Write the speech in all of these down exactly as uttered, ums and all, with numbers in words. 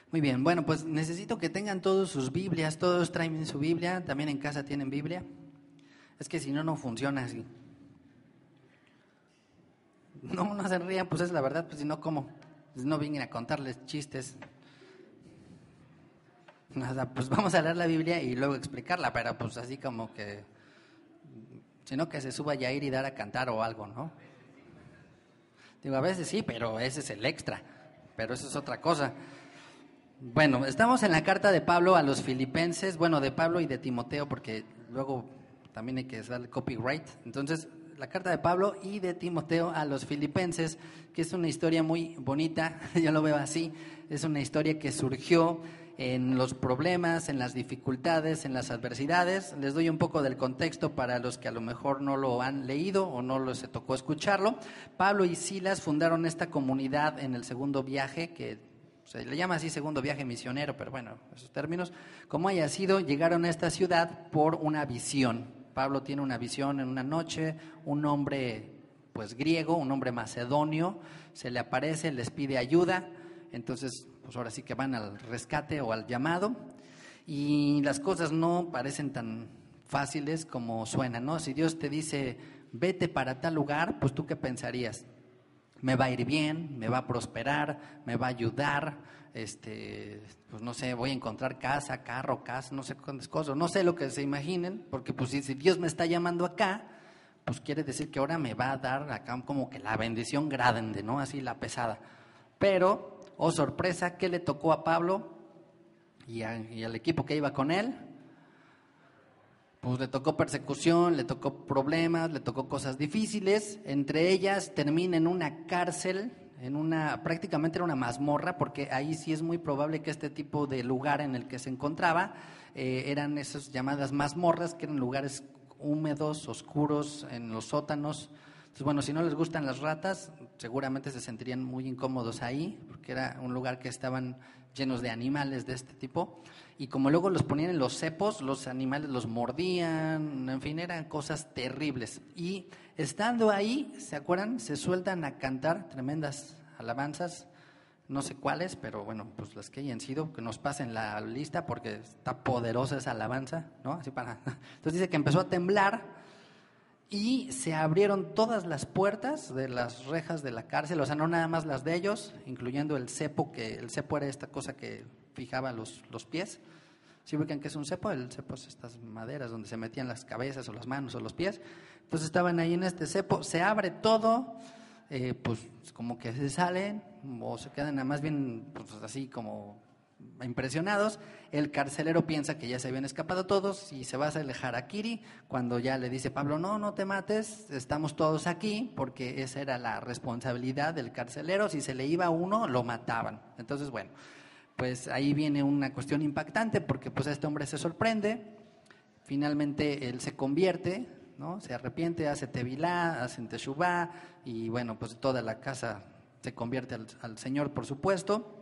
Muy bien, bueno, pues necesito que tengan todos sus Biblias, todos traen su Biblia, también en casa tienen Biblia. Es que si no, no funciona así. No, no se rían, pues es la verdad, pues si no, ¿cómo? Pues no vienen a contarles chistes. Nada, pues vamos a leer la Biblia y luego explicarla, pero pues así como que, sino que se suba Yair y dar a cantar o algo, ¿no? Digo, a veces sí, pero ese es el extra, pero eso es otra cosa. Bueno, estamos en la carta de Pablo a los filipenses, bueno, de Pablo y de Timoteo, porque luego también hay que darle copyright. Entonces, la carta de Pablo y de Timoteo a los filipenses, que es una historia muy bonita, yo lo veo así, es una historia que surgió en los problemas, en las dificultades, en las adversidades. Les doy un poco del contexto para los que a lo mejor no lo han leído o no les tocó escucharlo. Pablo y Silas fundaron esta comunidad en el segundo viaje, que se le llama así segundo viaje misionero, pero bueno, esos términos, como haya sido, llegaron a esta ciudad por una visión. Pablo tiene una visión en una noche, un hombre pues griego, un hombre macedonio, se le aparece, les pide ayuda, entonces pues ahora sí que van al rescate o al llamado, y las cosas no parecen tan fáciles como suenan, ¿no? Si Dios te dice, vete para tal lugar, pues tú qué pensarías, me va a ir bien, me va a prosperar, me va a ayudar, este, pues no sé, voy a encontrar casa, carro, casa, no sé cuántas cosas, no sé lo que se imaginen, porque pues si, si Dios me está llamando acá, pues quiere decir que ahora me va a dar acá como que la bendición grande, ¿no? Así la pesada. Pero, oh sorpresa, ¿qué le tocó a Pablo y, a, y al equipo que iba con él? Pues le tocó persecución, le tocó problemas, le tocó cosas difíciles, entre ellas termina en una cárcel, en una, prácticamente era una mazmorra, porque ahí sí es muy probable que este tipo de lugar en el que se encontraba, eh, eran esas llamadas mazmorras, que eran lugares húmedos, oscuros, en los sótanos. Entonces, bueno, si no les gustan las ratas, seguramente se sentirían muy incómodos ahí, porque era un lugar que estaban llenos de animales de este tipo, y como luego los ponían en los cepos, los animales los mordían, en fin, eran cosas terribles. Y estando ahí, ¿se acuerdan? Se sueltan a cantar tremendas alabanzas, no sé cuáles, pero bueno, pues las que hayan sido, que nos pasen la lista, porque está poderosa esa alabanza, ¿no? Así para... Entonces dice que empezó a temblar, y se abrieron todas las puertas de las rejas de la cárcel, o sea, no nada más las de ellos, incluyendo el cepo, que el cepo era esta cosa que fijaba los, los pies. ¿Sí ubican qué es un cepo? El cepo es estas maderas donde se metían las cabezas o las manos o los pies. Entonces estaban ahí en este cepo, se abre todo, eh, pues como que se salen o se quedan nada más bien pues, así como impresionados. El carcelero piensa que ya se habían escapado todos y se va a hacer el harakiri cuando ya le dice Pablo, no, no te mates, estamos todos aquí, porque esa era la responsabilidad del carcelero, si se le iba uno lo mataban. Entonces bueno, pues ahí viene una cuestión impactante, porque pues este hombre se sorprende, finalmente él se convierte, ¿no? Se arrepiente, hace tevilá, hace teshuvá, y bueno, pues toda la casa se convierte al, al Señor, por supuesto.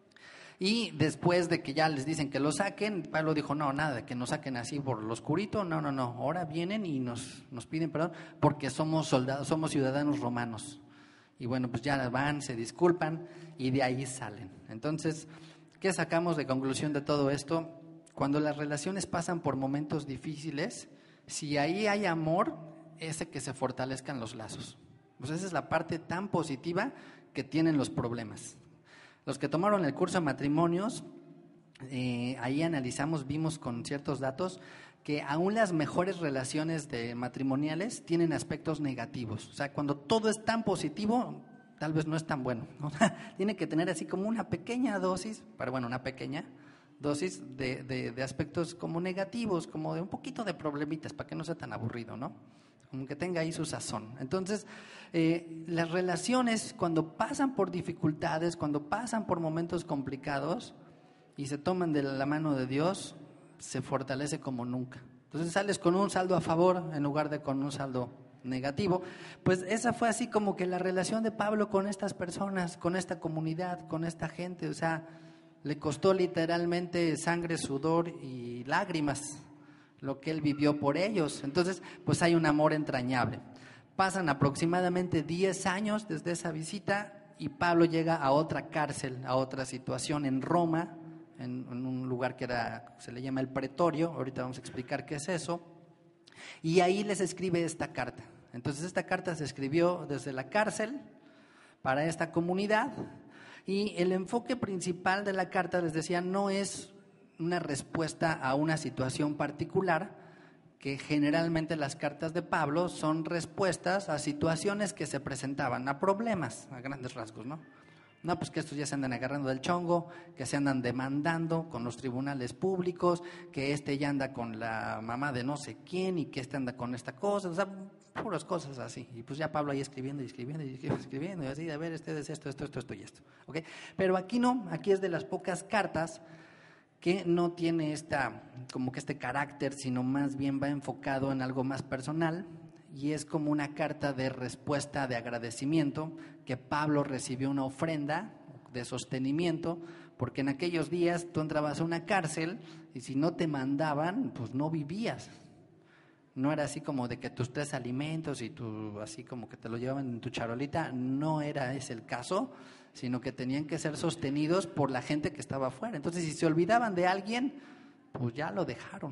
Y después de que ya les dicen que lo saquen, Pablo dijo, no, nada, que nos saquen así por lo oscurito, no, no, no, ahora vienen y nos, nos piden perdón porque somos soldados, somos ciudadanos romanos. Y bueno, pues ya van, se disculpan y de ahí salen. Entonces, ¿qué sacamos de conclusión de todo esto? Cuando las relaciones pasan por momentos difíciles, si ahí hay amor, es que se fortalezcan los lazos. Pues esa es la parte tan positiva que tienen los problemas. Los que tomaron el curso de matrimonios, eh, ahí analizamos, vimos con ciertos datos que aún las mejores relaciones de matrimoniales tienen aspectos negativos. O sea, cuando todo es tan positivo, tal vez no es tan bueno, ¿no? Tiene que tener así como una pequeña dosis, pero bueno, una pequeña dosis de, de, de aspectos como negativos, como de un poquito de problemitas, para que no sea tan aburrido, ¿no? Como que tenga ahí su sazón. Entonces, eh, las relaciones cuando pasan por dificultades, cuando pasan por momentos complicados y se toman de la mano de Dios, se fortalece como nunca. Entonces sales con un saldo a favor en lugar de con un saldo negativo. Pues esa fue así como que la relación de Pablo con estas personas, con esta comunidad, con esta gente. O sea, le costó literalmente sangre, sudor y lágrimas lo que él vivió por ellos. Entonces, pues hay un amor entrañable. Pasan aproximadamente diez años desde esa visita y Pablo llega a otra cárcel, a otra situación en Roma, en, en un lugar que era, se le llama el Pretorio. Ahorita vamos a explicar qué es eso. Y ahí les escribe esta carta. Entonces esta carta se escribió desde la cárcel para esta comunidad, y el enfoque principal de la carta, les decía, no es una respuesta a una situación particular, que generalmente las cartas de Pablo son respuestas a situaciones que se presentaban, a problemas, a grandes rasgos, ¿no? No, pues que estos ya se andan agarrando del chongo, que se andan demandando con los tribunales públicos, que este ya anda con la mamá de no sé quién y que este anda con esta cosa, o sea, puras cosas así. Y pues ya Pablo ahí escribiendo y escribiendo y escribiendo y así, de a ver, este es esto, esto, esto, esto y esto, ¿ok? Pero aquí no, aquí es de las pocas cartas que no tiene esta, como que este carácter, sino más bien va enfocado en algo más personal, y es como una carta de respuesta, de agradecimiento, que Pablo recibió una ofrenda de sostenimiento, porque en aquellos días tú entrabas a una cárcel y si no te mandaban, pues no vivías. No era así como de que tus tres alimentos y tú así como que te lo llevaban en tu charolita, no era ese el caso, sino que tenían que ser sostenidos por la gente que estaba afuera. Entonces, si se olvidaban de alguien, pues ya lo dejaron.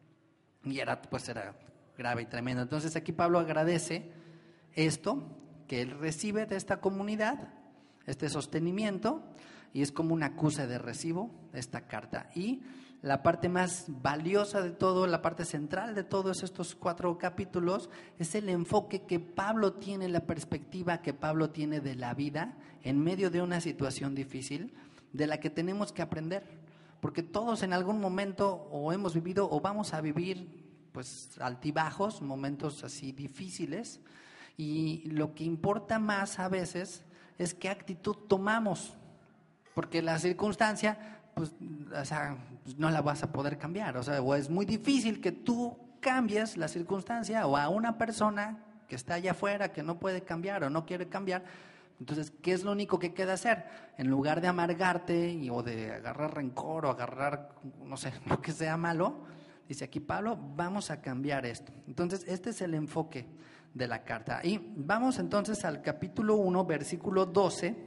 Y era, pues era grave y tremendo. Entonces, aquí Pablo agradece esto que él recibe de esta comunidad, este sostenimiento, y es como una acusa de recibo esta carta. Y la parte más valiosa de todo, la parte central de todos estos cuatro capítulos, es el enfoque que Pablo tiene, la perspectiva que Pablo tiene de la vida en medio de una situación difícil, de la que tenemos que aprender, porque todos en algún momento o hemos vivido o vamos a vivir pues altibajos, momentos así difíciles, y lo que importa más a veces es qué actitud tomamos, porque la circunstancia pues, o sea, pues no la vas a poder cambiar, o sea, o es muy difícil que tú cambies la circunstancia o a una persona que está allá afuera que no puede cambiar o no quiere cambiar. Entonces, ¿qué es lo único que queda hacer? En lugar de amargarte y, o de agarrar rencor o agarrar, no sé, lo que sea malo, dice aquí Pablo, vamos a cambiar esto. Entonces, este es el enfoque de la carta. Y vamos entonces al capítulo uno, versículo doce,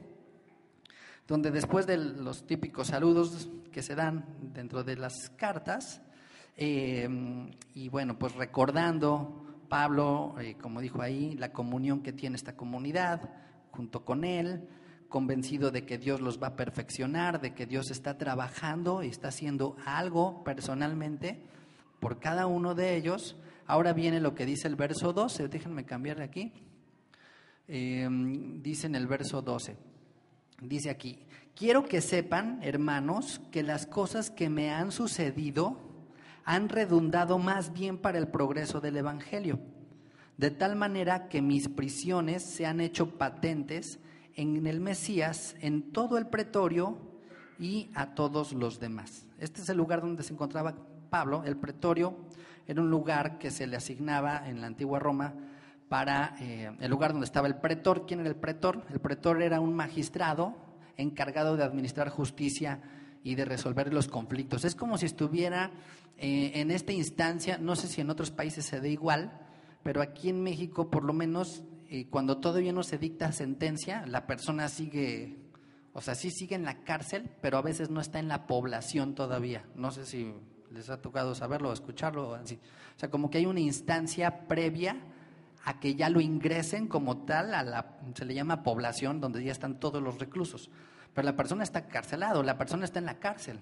donde después de los típicos saludos que se dan dentro de las cartas, eh, y bueno, pues recordando Pablo, eh, como dijo ahí, la comunión que tiene esta comunidad junto con él, convencido de que Dios los va a perfeccionar, de que Dios está trabajando y está haciendo algo personalmente por cada uno de ellos. Ahora viene lo que dice el verso doce, déjenme cambiarle aquí, eh, dice en el verso doce, dice aquí, quiero que sepan, hermanos, que las cosas que me han sucedido han redundado más bien para el progreso del Evangelio, de tal manera que mis prisiones se han hecho patentes en el Mesías, en todo el pretorio y a todos los demás. Este es el lugar donde se encontraba Pablo. El pretorio era un lugar que se le asignaba en la antigua Roma para eh, el lugar donde estaba el pretor. ¿Quién era el pretor? El pretor era un magistrado encargado de administrar justicia y de resolver los conflictos. Es como si estuviera eh, en esta instancia, no sé si en otros países se dé igual, pero aquí en México por lo menos eh, cuando todavía no se dicta sentencia, la persona sigue, o sea, sí sigue en la cárcel, pero a veces no está en la población todavía. No sé si les ha tocado saberlo o escucharlo, así. O sea, como que hay una instancia previa a que ya lo ingresen como tal a la, se le llama población, donde ya están todos los reclusos. Pero la persona está encarcelado, la persona está en la cárcel.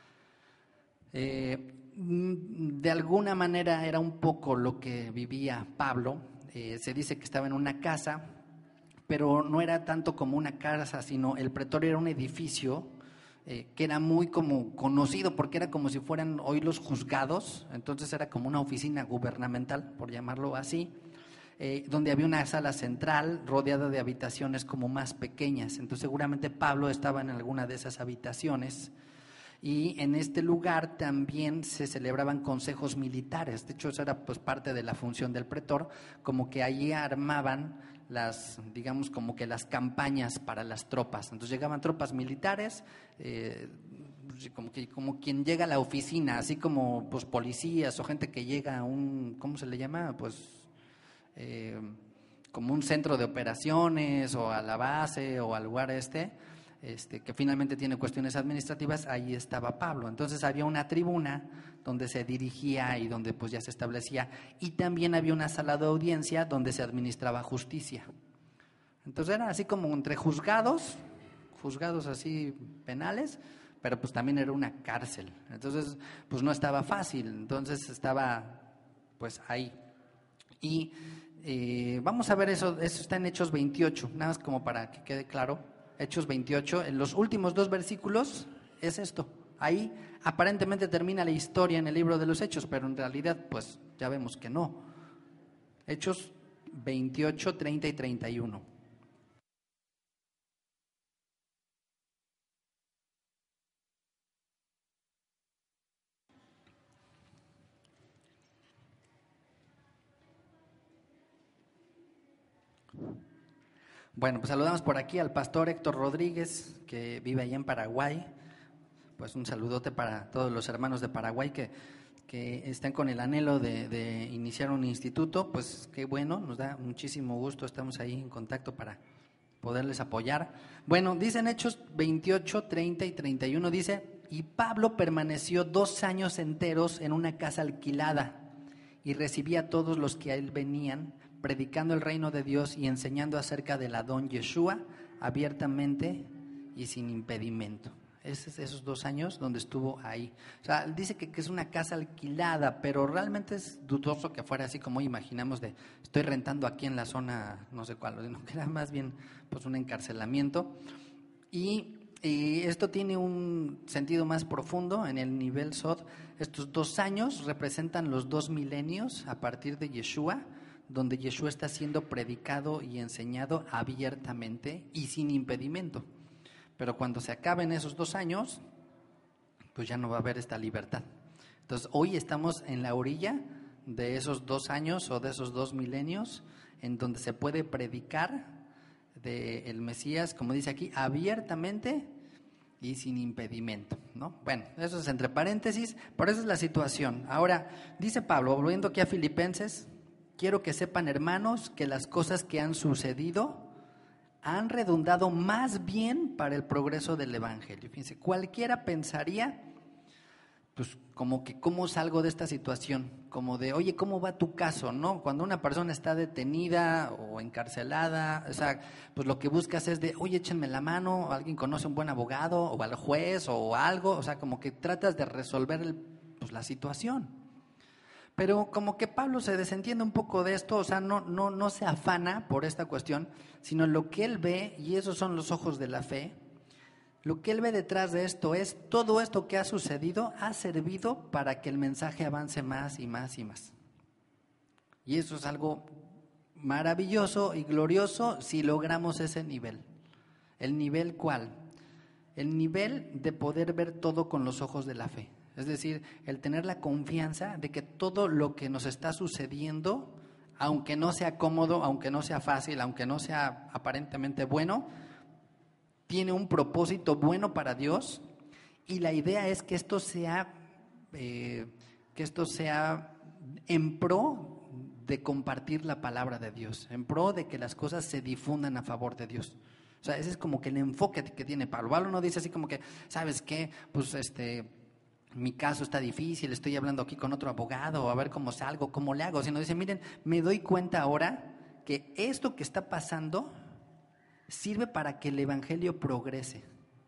Eh, de alguna manera era un poco lo que vivía Pablo. Eh, se dice que estaba en una casa, pero no era tanto como una casa, sino el pretorio era un edificio eh, que era muy como conocido, porque era como si fueran hoy los juzgados, entonces era como una oficina gubernamental, por llamarlo así. Eh, donde había una sala central rodeada de habitaciones como más pequeñas. Entonces seguramente Pablo estaba en alguna de esas habitaciones, y en este lugar también se celebraban consejos militares. De hecho, eso era pues parte de la función del pretor, como que allí armaban las, digamos, como que las campañas para las tropas. Entonces llegaban tropas militares, eh, como que como quien llega a la oficina, así como pues policías o gente que llega a un, ¿cómo se le llama? Pues Eh, como un centro de operaciones o a la base o al lugar este, este, que finalmente tiene cuestiones administrativas, ahí estaba Pablo. Entonces había una tribuna donde se dirigía y donde pues ya se establecía, y también había una sala de audiencia donde se administraba justicia. Entonces era así como entre juzgados, juzgados así penales, pero pues también era una cárcel. Entonces pues no estaba fácil, entonces estaba pues ahí. Y eh, vamos a ver eso, eso está en Hechos veintiocho, nada más como para que quede claro. Hechos veintiocho, en los últimos dos versículos es esto. Ahí aparentemente termina la historia en el libro de los Hechos, pero en realidad pues ya vemos que no. Hechos veintiocho, treinta y treinta y uno. Bueno, pues saludamos por aquí al pastor Héctor Rodríguez, que vive allá en Paraguay. Pues un saludote para todos los hermanos de Paraguay que, que están con el anhelo de, de iniciar un instituto. Pues qué bueno, nos da muchísimo gusto, estamos ahí en contacto para poderles apoyar. Bueno, dicen Hechos veintiocho, treinta y treinta y uno, dice: y Pablo permaneció dos años enteros en una casa alquilada y recibía a todos los que a él venían, predicando el reino de Dios y enseñando acerca del Adón Yeshua abiertamente y sin impedimento. Esos, esos dos años donde estuvo ahí. O sea, dice que, que es una casa alquilada, pero realmente es dudoso que fuera así como imaginamos de estoy rentando aquí en la zona no sé cuál, sino que era más bien pues un encarcelamiento. Y, y esto tiene un sentido más profundo en el nivel Sod. Estos dos años representan los dos milenios a partir de Yeshua, donde Yeshua está siendo predicado y enseñado abiertamente y sin impedimento. Pero cuando se acaben esos dos años, pues ya no va a haber esta libertad. Entonces hoy estamos en la orilla de esos dos años o de esos dos milenios, en donde se puede predicar del Mesías, como dice aquí, abiertamente y sin impedimento, ¿no? Bueno, eso es entre paréntesis, pero esa es la situación. Ahora, dice Pablo, volviendo aquí a Filipenses: quiero que sepan, hermanos, que las cosas que han sucedido han redundado más bien para el progreso del evangelio. Fíjense, cualquiera pensaría, pues como que cómo salgo de esta situación, como de, oye, ¿cómo va tu caso? ¿No? Cuando una persona está detenida o encarcelada, o sea, pues lo que buscas es de, oye, échenme la mano, o alguien conoce un buen abogado, o al juez, o algo, o sea, como que tratas de resolver el, pues, la situación. Pero como que Pablo se desentiende un poco de esto, o sea, no, no, no se afana por esta cuestión, sino lo que él ve, y esos son los ojos de la fe, lo que él ve detrás de esto es todo esto que ha sucedido ha servido para que el mensaje avance más y más y más. Y eso es algo maravilloso y glorioso si logramos ese nivel. ¿El nivel cuál? El nivel de poder ver todo con los ojos de la fe. Es decir, el tener la confianza de que todo lo que nos está sucediendo, aunque no sea cómodo, aunque no sea fácil, aunque no sea aparentemente bueno, tiene un propósito bueno para Dios, y la idea es que esto sea, eh, que esto sea en pro de compartir la palabra de Dios, en pro de que las cosas se difundan a favor de Dios. O sea, ese es como que el enfoque que tiene Pablo. Pablo no dice así como que, ¿sabes qué? Pues este... mi caso está difícil, estoy hablando aquí con otro abogado, a ver cómo salgo, cómo le hago. Sino dice, miren, me doy cuenta ahora que esto que está pasando sirve para que el evangelio progrese.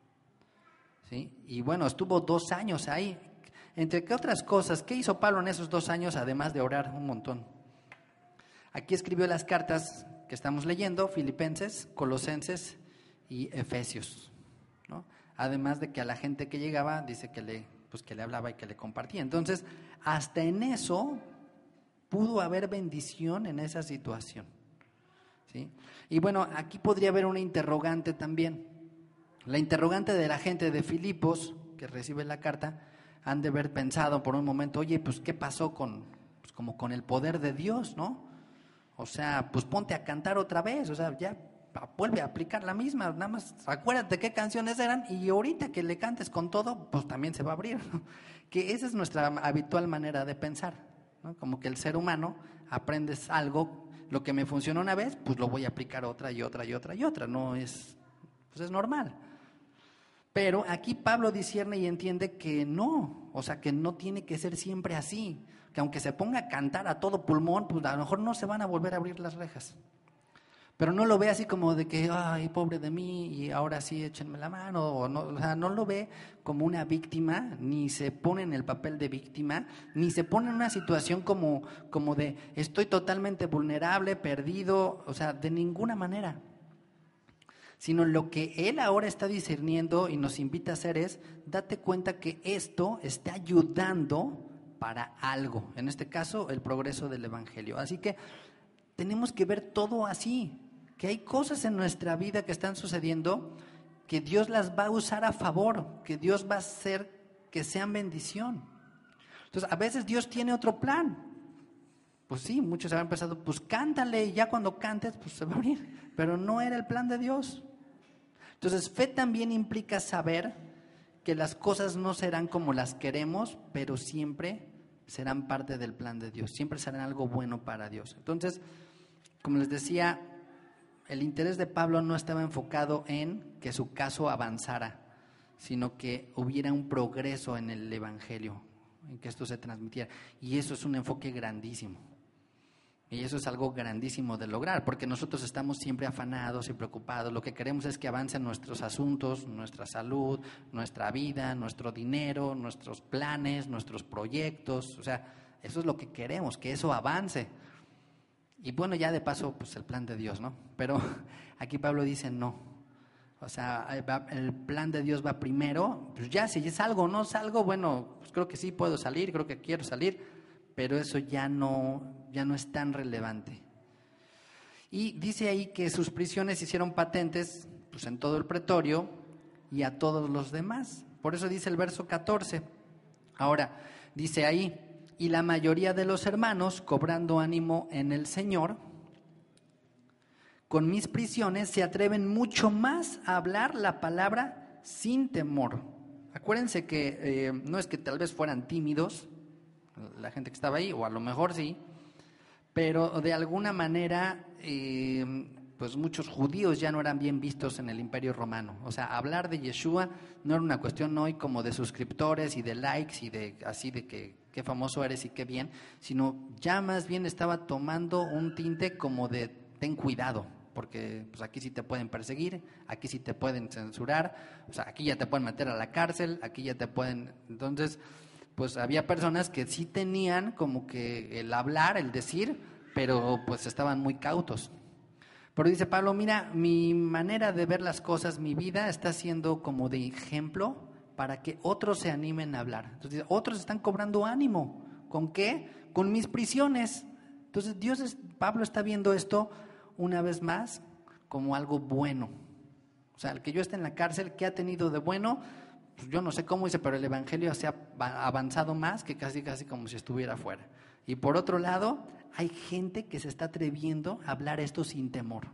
¿Sí? Y bueno, estuvo dos años ahí. Entre qué otras cosas, ¿qué hizo Pablo en esos dos años además de orar un montón? Aquí escribió las cartas que estamos leyendo, Filipenses, Colosenses y Efesios, ¿no? Además de que a la gente que llegaba dice que le pues que le hablaba y que le compartía. Entonces, hasta en eso pudo haber bendición en esa situación, ¿sí? Y bueno, aquí podría haber una interrogante también. La interrogante de la gente de Filipos, que recibe la carta, han de haber pensado por un momento, oye, pues ¿qué pasó con, pues, como con el poder de Dios, ¿no? O sea, pues ponte a cantar otra vez, o sea, ya vuelve a aplicar la misma, nada más acuérdate qué canciones eran y ahorita que le cantes con todo, pues también se va a abrir, ¿no? Que esa es nuestra habitual manera de pensar, ¿no? Como que el ser humano aprendes algo, Lo que me funcionó una vez, pues lo voy a aplicar otra y otra y otra y otra. No es, pues es normal. Pero aquí Pablo discierne y entiende que no, o sea, que no tiene que ser siempre así. Que aunque se ponga a cantar a todo pulmón, pues a lo mejor no se van a volver a abrir las rejas. Pero no lo ve así como de que, ay, pobre de mí, y ahora sí échenme la mano. O, no, o sea, no lo ve como una víctima, ni se pone en el papel de víctima, ni se pone en una situación como, como de estoy totalmente vulnerable, perdido, o sea, de ninguna manera. Sino lo que él ahora está discerniendo y nos invita a hacer es, date cuenta que esto está ayudando para algo. En este caso, el progreso del evangelio. Así que tenemos que ver todo así. Que hay cosas en nuestra vida que están sucediendo que Dios las va a usar a favor, que Dios va a hacer que sean bendición. Entonces, a veces Dios tiene otro plan. Pues sí, muchos habrán pensado, pues cántale y ya cuando cantes, pues se va a abrir. Pero no era el plan de Dios. Entonces, fe también implica saber que las cosas no serán como las queremos, pero siempre serán parte del plan de Dios. Siempre serán algo bueno para Dios. Entonces, como les decía, el interés de Pablo no estaba enfocado en que su caso avanzara, sino que hubiera un progreso en el evangelio, en que esto se transmitiera. Y eso es un enfoque grandísimo. Y eso es algo grandísimo de lograr, porque nosotros estamos siempre afanados y preocupados. Lo que queremos es que avancen nuestros asuntos, nuestra salud, nuestra vida, nuestro dinero, nuestros planes, nuestros proyectos. O sea, eso es lo que queremos, que eso avance. Y bueno, ya de paso, pues el plan de Dios, ¿no? Pero aquí Pablo dice no. O sea, el plan de Dios va primero. Pues ya, si salgo o no salgo, bueno, pues creo que sí puedo salir, creo que quiero salir, pero eso ya no, ya no es tan relevante. Y dice ahí que sus prisiones se hicieron patentes pues, en todo el pretorio y a todos los demás. Por eso dice el verso catorce. Ahora, dice ahí, y la mayoría de los hermanos, cobrando ánimo en el Señor, con mis prisiones se atreven mucho más a hablar la palabra sin temor. Acuérdense que eh, no es que tal vez fueran tímidos la gente que estaba ahí, o a lo mejor sí, pero de alguna manera eh, pues muchos judíos ya no eran bien vistos en el Imperio Romano. O sea, hablar de Yeshua no era una cuestión hoy como de suscriptores y de likes y de así de que qué famoso eres y qué bien, sino ya más bien estaba tomando un tinte como de ten cuidado, porque pues aquí sí te pueden perseguir, aquí sí te pueden censurar, o sea, aquí ya te pueden meter a la cárcel, aquí ya te pueden... Entonces, pues había personas que sí tenían como que el hablar, el decir, pero pues estaban muy cautos. Pero dice Pablo, mira, mi manera de ver las cosas, mi vida está siendo como de ejemplo para que otros se animen a hablar. Entonces dice, otros están cobrando ánimo. ¿Con qué? Con mis prisiones. Entonces Dios es, Pablo está viendo esto una vez más como algo bueno. O sea, el que yo esté en la cárcel, ¿qué ha tenido de bueno? Pues yo no sé cómo dice, pero el evangelio se ha avanzado más que casi casi como si estuviera fuera. Y por otro lado, hay gente que se está atreviendo a hablar esto sin temor.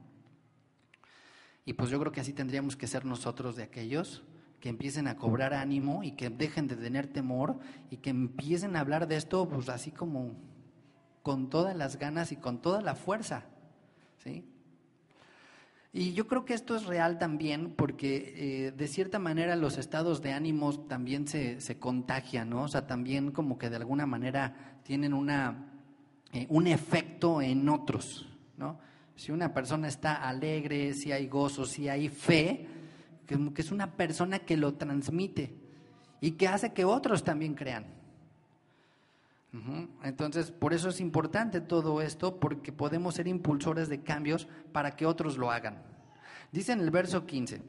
Y pues yo creo que así tendríamos que ser nosotros de aquellos que empiecen a cobrar ánimo y que dejen de tener temor y que empiecen a hablar de esto pues así como con todas las ganas y con toda la fuerza, ¿sí? Y yo creo que esto es real también porque eh, de cierta manera los estados de ánimos también se, se contagian, ¿no? O sea, también como que de alguna manera tienen una, eh, un efecto en otros, ¿no? Si una persona está alegre, si hay gozo, si hay fe, que, que es una persona que lo transmite y que hace que otros también crean. Uh-huh. Entonces, por eso es importante todo esto, porque podemos ser impulsores de cambios para que otros lo hagan. Dice en el verso quince,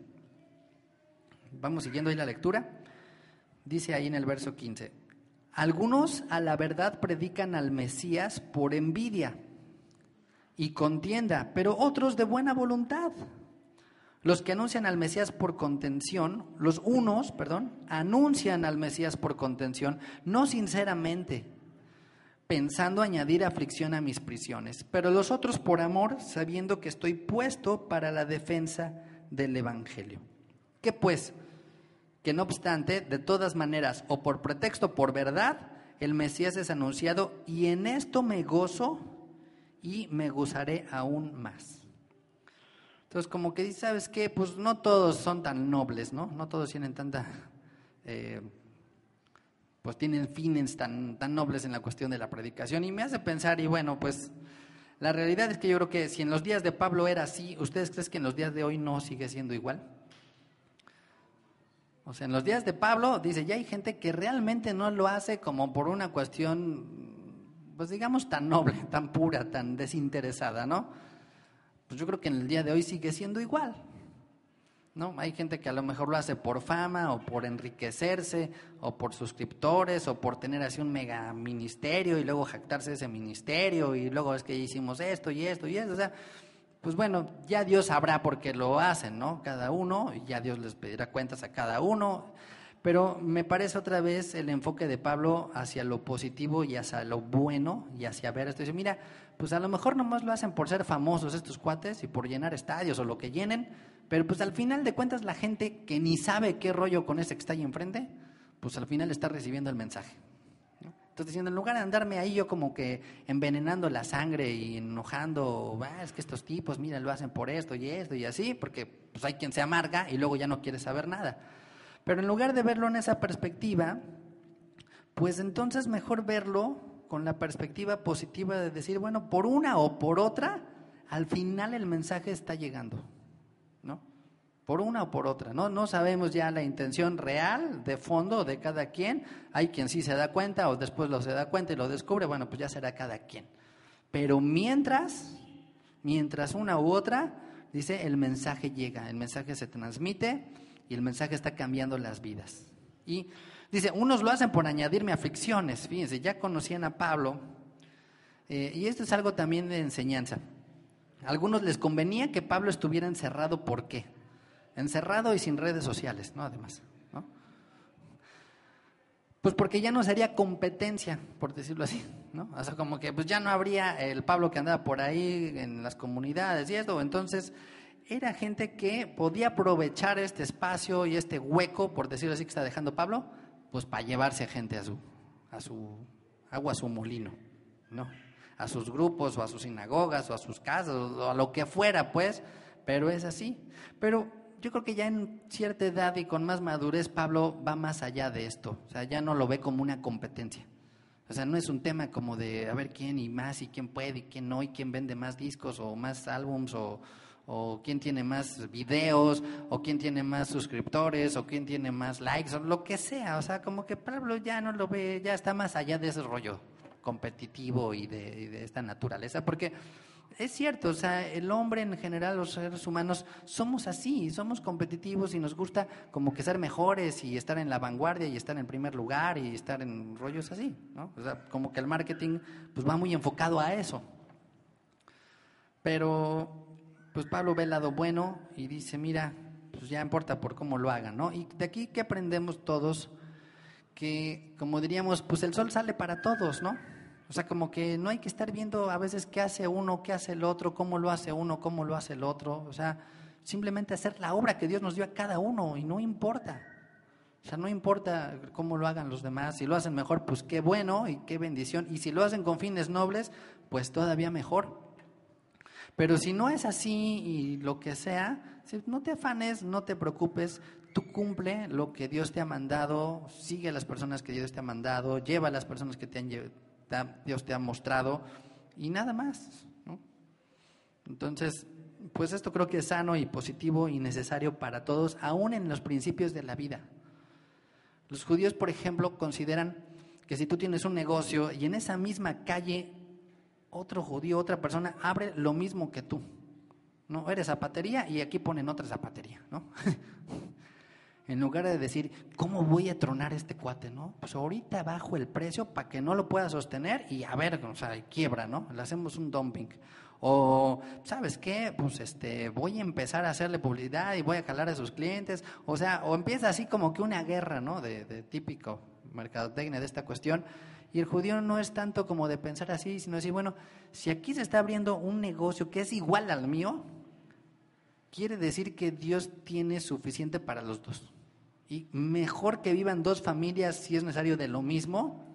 vamos siguiendo ahí la lectura, dice ahí en el verso quince, algunos a la verdad predican al Mesías por envidia y contienda, pero otros de buena voluntad. Los que anuncian al Mesías por contención, los unos, perdón, anuncian al Mesías por contención, no sinceramente, pensando añadir aflicción a mis prisiones, pero los otros por amor, sabiendo que estoy puesto para la defensa del evangelio. ¿Qué pues? Que no obstante, de todas maneras, o por pretexto o por verdad, el Mesías es anunciado, y en esto me gozo y me gozaré aún más. Entonces, como que dice, ¿sabes qué? Pues no todos son tan nobles, ¿no? No todos tienen tanta, eh, pues tienen fines tan, tan nobles en la cuestión de la predicación. Y me hace pensar, y bueno, pues la realidad es que yo creo que si en los días de Pablo era así, ¿ustedes creen que en los días de hoy no sigue siendo igual? O sea, en los días de Pablo, dice, ya hay gente que realmente no lo hace como por una cuestión, pues digamos, tan noble, tan pura, tan desinteresada, ¿no? Pues yo creo que en el día de hoy sigue siendo igual, ¿no? Hay gente que a lo mejor lo hace por fama o por enriquecerse o por suscriptores o por tener así un mega ministerio y luego jactarse de ese ministerio y luego es que hicimos esto y esto y esto, o sea, pues bueno, ya Dios sabrá por qué lo hacen, ¿no? Cada uno, y ya Dios les pedirá cuentas a cada uno, pero me parece otra vez el enfoque de Pablo hacia lo positivo y hacia lo bueno y hacia ver esto. Dice, mira, pues a lo mejor nomás lo hacen por ser famosos estos cuates y por llenar estadios o lo que llenen, pero pues al final de cuentas la gente que ni sabe qué rollo con ese que está ahí enfrente, pues al final está recibiendo el mensaje, ¿no? Entonces diciendo, en lugar de andarme ahí yo como que envenenando la sangre y enojando, ah, es que estos tipos, mira, lo hacen por esto y esto y así, porque pues hay quien se amarga y luego ya no quiere saber nada. Pero en lugar de verlo en esa perspectiva, pues entonces mejor verlo con la perspectiva positiva de decir, bueno, por una o por otra, al final el mensaje está llegando, ¿no? Por una o por otra, ¿no? No sabemos ya la intención real, de fondo, de cada quien. Hay quien sí se da cuenta o después lo se da cuenta y lo descubre, bueno, pues ya será cada quien. Pero mientras, mientras una u otra, dice, el mensaje llega, el mensaje se transmite y el mensaje está cambiando las vidas. Y dice, unos lo hacen por añadirme aflicciones. Fíjense, ya conocían a Pablo, eh, y esto es algo también de enseñanza. A algunos les convenía que Pablo estuviera encerrado, ¿por qué? Encerrado y sin redes sociales, ¿no? Además, ¿no? Pues porque ya no sería competencia, por decirlo así, ¿no? O sea, como que pues ya no habría el Pablo que andaba por ahí en las comunidades y esto, entonces era gente que podía aprovechar este espacio y este hueco, por decirlo así, que está dejando Pablo, pues para llevarse a gente a su, a su agua, a su molino, ¿no? A sus grupos o a sus sinagogas o a sus casas o a lo que fuera, pues, pero es así. Pero yo creo que ya en cierta edad y con más madurez Pablo va más allá de esto, o sea, ya no lo ve como una competencia. O sea, no es un tema como de a ver quién y más y quién puede y quién no y quién vende más discos o más álbums o o quién tiene más videos, o quién tiene más suscriptores, o quién tiene más likes, o lo que sea. O sea, como que Pablo ya no lo ve, ya está más allá de ese rollo competitivo y de, y de esta naturaleza, porque es cierto, o sea, el hombre en general, los seres humanos, somos así, somos competitivos y nos gusta como que ser mejores y estar en la vanguardia y estar en primer lugar y estar en rollos así, ¿no? O sea, como que el marketing pues va muy enfocado a eso. Pero pues Pablo ve el lado bueno y dice, mira, pues ya importa por cómo lo hagan, ¿no? Y de aquí que aprendemos todos que, como diríamos, pues el sol sale para todos, ¿no? O sea, como que no hay que estar viendo a veces qué hace uno, qué hace el otro, cómo lo hace uno, cómo lo hace el otro. O sea, simplemente hacer la obra que Dios nos dio a cada uno y no importa. O sea, no importa cómo lo hagan los demás. Si lo hacen mejor, pues qué bueno y qué bendición. Y si lo hacen con fines nobles, pues todavía mejor. Pero si no es así y lo que sea, no te afanes, no te preocupes, tú cumple lo que Dios te ha mandado, sigue a las personas que Dios te ha mandado, lleva a las personas que te han, Dios te ha mostrado y nada más, ¿no? Entonces, pues esto creo que es sano y positivo y necesario para todos, aún en los principios de la vida. Los judíos, por ejemplo, consideran que si tú tienes un negocio y en esa misma calle otro judío, otra persona, abre lo mismo que tú, ¿no? Eres zapatería y aquí ponen otra zapatería, ¿no? En lugar de decir, ¿cómo voy a tronar este cuate, no? Pues ahorita bajo el precio para que no lo pueda sostener y a ver, o sea, quiebra, ¿no? Le hacemos un dumping. O, ¿sabes qué? Pues este, voy a empezar a hacerle publicidad y voy a jalar a sus clientes. O sea, o empieza así como que una guerra, ¿no? De, de típico mercadotecnia de esta cuestión. Y el judío no es tanto como de pensar así, sino decir, bueno, si aquí se está abriendo un negocio que es igual al mío, quiere decir que Dios tiene suficiente para los dos. Y mejor que vivan dos familias, si es necesario, de lo mismo,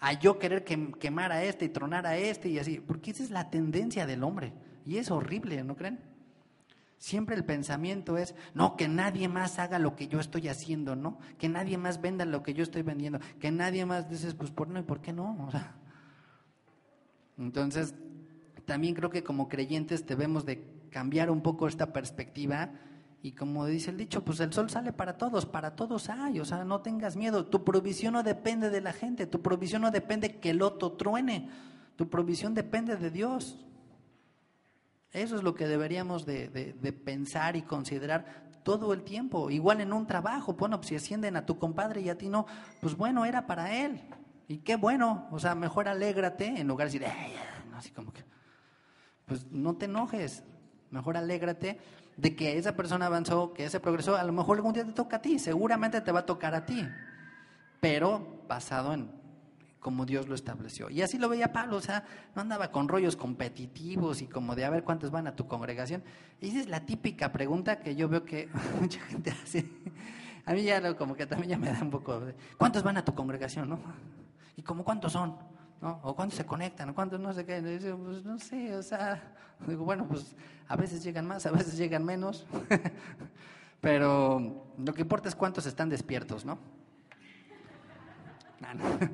a yo querer que, quemar a este y tronar a este y así, porque esa es la tendencia del hombre y es horrible, ¿no creen? Siempre el pensamiento es, no, que nadie más haga lo que yo estoy haciendo, ¿no? Que nadie más venda lo que yo estoy vendiendo, que nadie más, dices, pues por no, ¿y por qué no? O sea, entonces, también creo que como creyentes debemos de cambiar un poco esta perspectiva y como dice el dicho, pues el sol sale para todos, para todos hay, o sea, no tengas miedo, tu provisión no depende de la gente, tu provisión no depende que el otro truene, tu provisión depende de Dios. Eso es lo que deberíamos de, de, de pensar y considerar todo el tiempo. Igual en un trabajo, bueno, pues si ascienden a tu compadre y a ti no, pues bueno, era para él. Y qué bueno, o sea, mejor alégrate en lugar de decir, ay, no, así como que, pues no te enojes, mejor alégrate de que esa persona avanzó, que ese progresó, a lo mejor algún día te toca a ti, seguramente te va a tocar a ti, pero basado en como Dios lo estableció. Y así lo veía Pablo, o sea, no andaba con rollos competitivos y como de a ver cuántos van a tu congregación. Y esa es la típica pregunta que yo veo que mucha gente hace. A mí ya lo, como que también ya me da un poco de, ¿cuántos van a tu congregación, no? ¿Y como cuántos son? ¿No? ¿O cuántos se conectan? ¿O cuántos no sé qué? Y digo, pues no sé, o sea, digo, bueno, pues a veces llegan más, a veces llegan menos. Pero lo que importa es cuántos están despiertos, ¿no? No, no.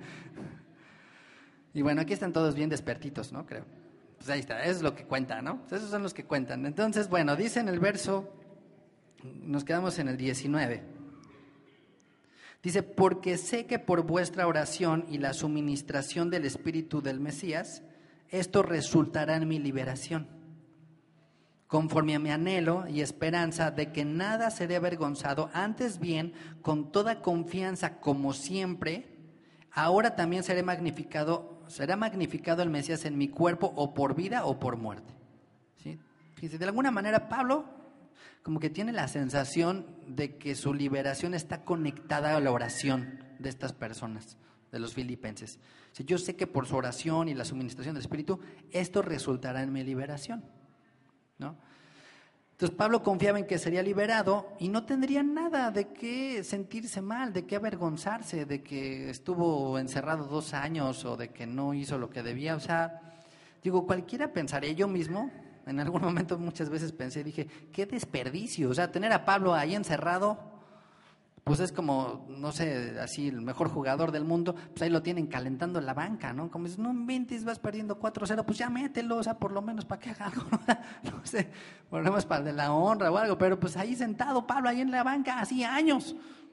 Y bueno, aquí están todos bien despertitos, ¿no? Creo. Pues ahí está, eso es lo que cuenta, ¿no? Pues esos son los que cuentan. Entonces, bueno, dice en el verso, nos quedamos en el diecinueve. Dice, porque sé que por vuestra oración y la suministración del Espíritu del Mesías, esto resultará en mi liberación, conforme a mi anhelo y esperanza de que nada seré avergonzado, antes bien, con toda confianza, como siempre, ahora también seré magnificado, será magnificado el Mesías en mi cuerpo, o por vida o por muerte. ¿Sí? Fíjense, de alguna manera Pablo como que tiene la sensación de que su liberación está conectada a la oración de estas personas, de los filipenses. ¿Sí? Yo sé que por su oración y la suministración del Espíritu, esto resultará en mi liberación, ¿no? Entonces Pablo confiaba en que sería liberado y no tendría nada de qué sentirse mal, de qué avergonzarse, de que estuvo encerrado dos años o de que no hizo lo que debía. O sea, digo, cualquiera pensaría, yo mismo, en algún momento muchas veces pensé, dije, qué desperdicio, o sea, tener a Pablo ahí encerrado, pues es como, no sé, así el mejor jugador del mundo, pues ahí lo tienen calentando en la banca, ¿no? Como dices, no inventes, vas perdiendo cuatro cero, pues ya mételo, o sea, por lo menos para que haga algo, no sé, por lo menos para de la honra o algo, pero pues ahí sentado Pablo, ahí en la banca, hacía años.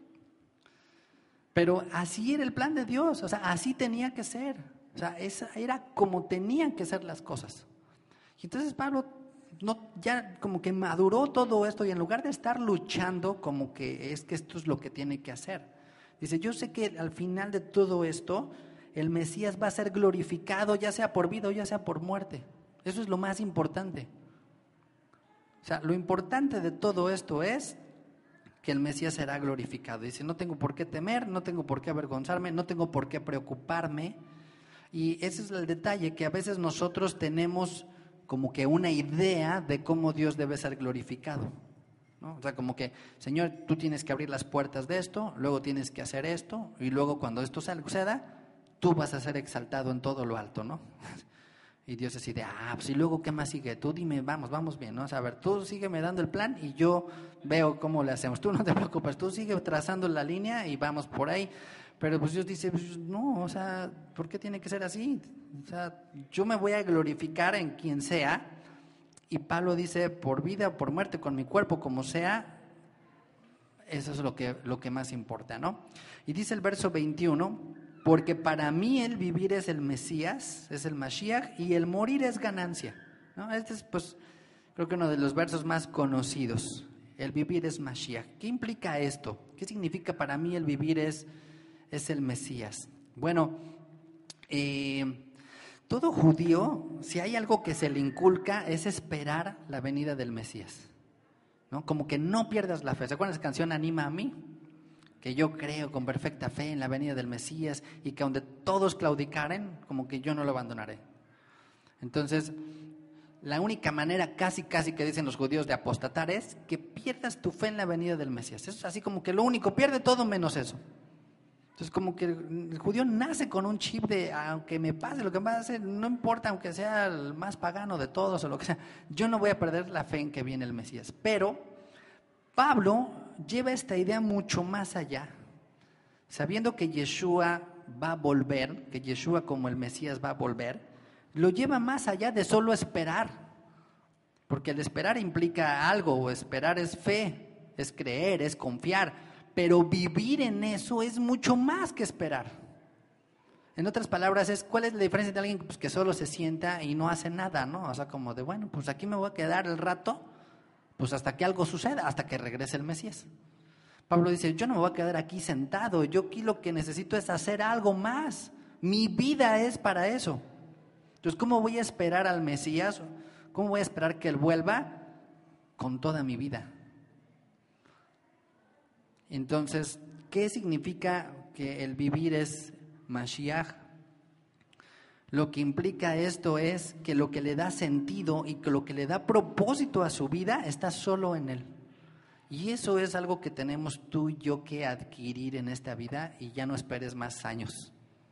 Pero así era el plan de Dios, o sea, así tenía que ser, o sea, esa era como tenían que ser las cosas. Y entonces Pablo no, ya como que maduró todo esto y en lugar de estar luchando como que es que esto es lo que tiene que hacer, dice, yo sé que al final de todo esto el Mesías va a ser glorificado, ya sea por vida o ya sea por muerte. Eso es lo más importante. O sea, lo importante de todo esto es que el Mesías será glorificado. Dice, no tengo por qué temer, no tengo por qué avergonzarme, no tengo por qué preocuparme. Y ese es el detalle, que a veces nosotros tenemos como que una idea de cómo Dios debe ser glorificado, ¿no? O sea, como que, Señor, tú tienes que abrir las puertas de esto, luego tienes que hacer esto, y luego cuando esto suceda, tú vas a ser exaltado en todo lo alto, ¿no? Y Dios así de, ah, pues y luego, ¿qué más sigue? Tú dime, vamos, vamos bien, ¿no? O sea, a ver, tú sígueme dando el plan y yo veo cómo le hacemos. Tú no te preocupes, tú sigue trazando la línea y vamos por ahí. Pero pues Dios dice, pues, no, o sea, ¿por qué tiene que ser así? O sea, yo me voy a glorificar en quien sea. Y Pablo dice, por vida o por muerte, con mi cuerpo, como sea, eso es lo que, lo que más importa, ¿no? Y dice el verso veintiuno, porque para mí el vivir es el Mesías, es el Mashiach, y el morir es ganancia, ¿no? Este es, pues, creo que uno de los versos más conocidos. El vivir es Mashiach. ¿Qué implica esto? ¿Qué significa para mí el vivir es es el Mesías? Bueno, eh, todo judío, si hay algo que se le inculca, es esperar la venida del Mesías, ¿no? Como que no pierdas la fe. ¿Se acuerdan de esa canción, Anima a mí? Que yo creo con perfecta fe en la venida del Mesías y que donde todos claudicaren, como que yo no lo abandonaré. Entonces, la única manera casi casi que dicen los judíos de apostatar es que pierdas tu fe en la venida del Mesías. Eso es así como que lo único, pierde todo menos eso. Entonces, como que el judío nace con un chip de, aunque me pase lo que me pase, no importa, aunque sea el más pagano de todos o lo que sea, yo no voy a perder la fe en que viene el Mesías. Pero Pablo lleva esta idea mucho más allá, sabiendo que Yeshua va a volver, que Yeshua como el Mesías va a volver, lo lleva más allá de solo esperar, porque el esperar implica algo, o esperar es fe, es creer, es confiar. Pero vivir en eso es mucho más que esperar. En otras palabras, es ¿cuál es la diferencia de alguien pues, que solo se sienta y no hace nada, ¿no? O sea, como de, bueno, pues aquí me voy a quedar el rato, pues hasta que algo suceda, hasta que regrese el Mesías. Pablo dice, yo no me voy a quedar aquí sentado, yo aquí lo que necesito es hacer algo más. Mi vida es para eso. Entonces, ¿cómo voy a esperar al Mesías? ¿Cómo voy a esperar que Él vuelva? Con toda mi vida. Entonces, ¿qué significa que el vivir es Mashiach? Lo que implica esto es que lo que le da sentido y que lo que le da propósito a su vida está solo en Él. Y eso es algo que tenemos tú y yo que adquirir en esta vida y ya no esperes más años.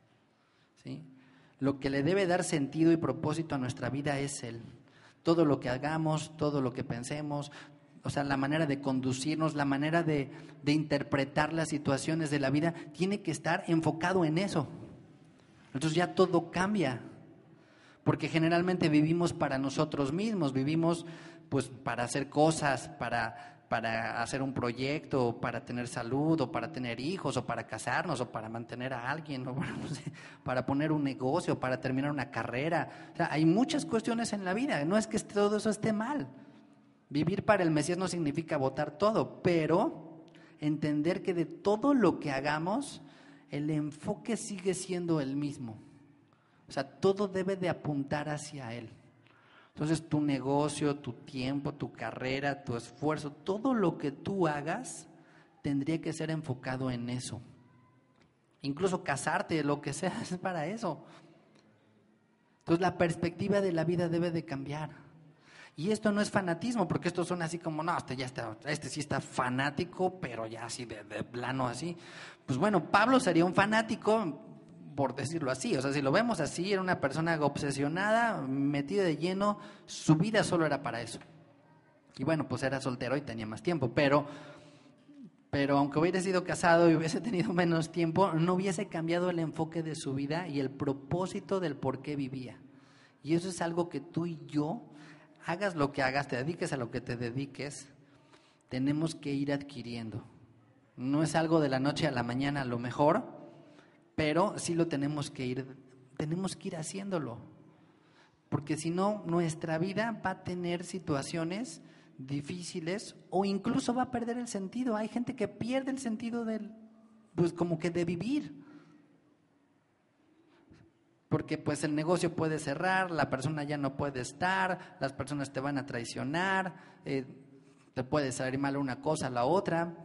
¿Sí? Lo que le debe dar sentido y propósito a nuestra vida es Él. Todo lo que hagamos, todo lo que pensemos, o sea, la manera de conducirnos, la manera de, de interpretar las situaciones de la vida, tiene que estar enfocado en eso. Entonces ya todo cambia, porque generalmente vivimos para nosotros mismos, vivimos pues para hacer cosas, para, para hacer un proyecto, o para tener salud, o para tener hijos, o para casarnos, o para mantener a alguien, o para, no sé, para poner un negocio, para terminar una carrera. O sea, hay muchas cuestiones en la vida, no es que todo eso esté mal. Vivir para el Mesías no significa votar todo, pero entender que de todo lo que hagamos, el enfoque sigue siendo el mismo. O sea, todo debe de apuntar hacia Él. Entonces, tu negocio, tu tiempo, tu carrera, tu esfuerzo, todo lo que tú hagas, tendría que ser enfocado en eso. Incluso casarte, lo que sea, es para eso. Entonces, la perspectiva de la vida debe de cambiar. Y esto no es fanatismo, porque estos son así como, no, este ya está, este sí está fanático, pero ya así de, de plano así. Pues bueno, Pablo sería un fanático, por decirlo así. O sea, si lo vemos así, era una persona obsesionada, metida de lleno, su vida solo era para eso. Y bueno, pues era soltero y tenía más tiempo, pero, pero aunque hubiera sido casado y hubiese tenido menos tiempo, no hubiese cambiado el enfoque de su vida y el propósito del por qué vivía. Y eso es algo que tú y yo, hagas lo que hagas, te dediques a lo que te dediques, tenemos que ir adquiriendo. No es algo de la noche a la mañana a lo mejor, pero sí lo tenemos que ir, tenemos que ir haciéndolo. Porque si no, nuestra vida va a tener situaciones difíciles o incluso va a perder el sentido. Hay gente que pierde el sentido del, pues como que de vivir. Porque pues el negocio puede cerrar, la persona ya no puede estar, las personas te van a traicionar, eh, te puede salir mal una cosa, la otra.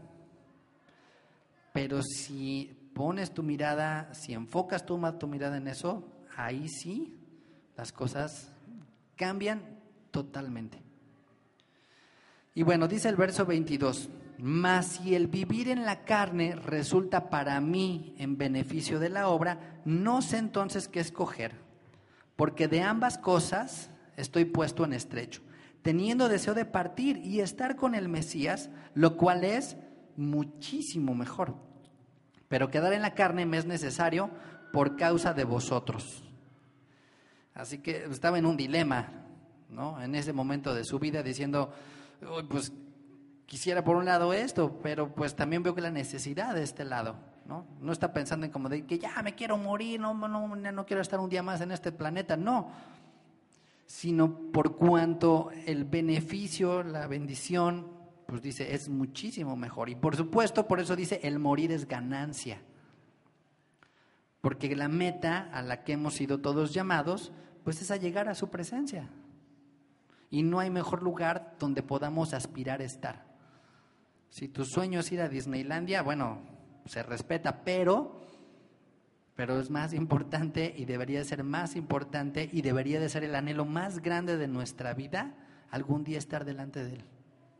Pero si pones tu mirada, si enfocas tu, tu mirada en eso, ahí sí las cosas cambian totalmente. Y bueno, dice el verso veintidós, mas si el vivir en la carne resulta para mí en beneficio de la obra, no sé entonces qué escoger, porque de ambas cosas estoy puesto en estrecho, teniendo deseo de partir y estar con el Mesías, lo cual es muchísimo mejor. Pero quedar en la carne me es necesario por causa de vosotros. Así que estaba en un dilema, ¿no? En ese momento de su vida diciendo, pues quisiera por un lado esto, pero pues también veo que la necesidad de este lado, ¿no? No está pensando en como de que ya me quiero morir, no, no, no quiero estar un día más en este planeta, no. Sino por cuanto el beneficio, la bendición, pues dice, es muchísimo mejor. Y por supuesto, por eso dice, el morir es ganancia. Porque la meta a la que hemos sido todos llamados, pues es a llegar a su presencia. Y no hay mejor lugar donde podamos aspirar a estar. Si tu sueño es ir a Disneylandia, bueno, se respeta, pero, pero es más importante y debería ser más importante y debería de ser el anhelo más grande de nuestra vida, algún día estar delante de Él.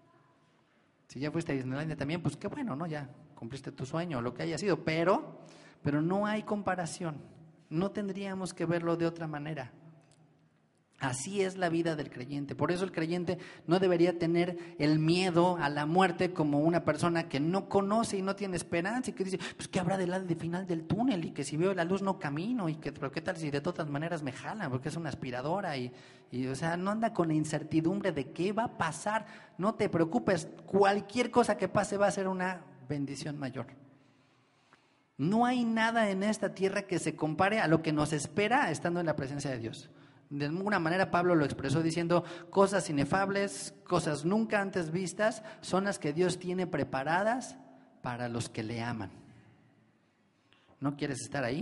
Si ya fuiste a Disneylandia también, pues qué bueno, ¿no? Ya cumpliste tu sueño, lo que haya sido, pero pero no hay comparación. No tendríamos que verlo de otra manera. Así es la vida del creyente. Por eso el creyente no debería tener el miedo a la muerte como una persona que no conoce y no tiene esperanza y que dice, pues ¿qué habrá del lado del final del túnel? Y que si veo la luz no camino, y que, pero ¿qué tal si de todas maneras me jalan? Porque es una aspiradora y, y o sea, no anda con la incertidumbre de qué va a pasar. No te preocupes, cualquier cosa que pase va a ser una bendición mayor. No hay nada en esta tierra que se compare a lo que nos espera estando en la presencia de Dios. De alguna manera Pablo lo expresó diciendo, cosas inefables, cosas nunca antes vistas, son las que Dios tiene preparadas para los que le aman. ¿No quieres estar ahí?